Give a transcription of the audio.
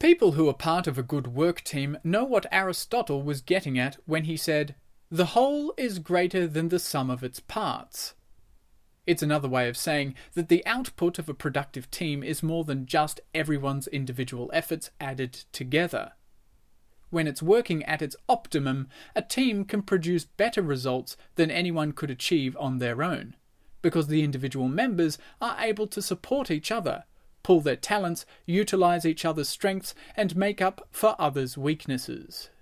People who are part of a good work team know what Aristotle was getting at when he said, "The whole is greater than the sum of its parts." It's another way of saying that the output of a productive team is more than just everyone's individual efforts added together. When it's working at its optimum, a team can produce better results than anyone could achieve on their own, because the individual members are able to support each other, pull their talents, utilize each other's strengths, and make up for others' weaknesses.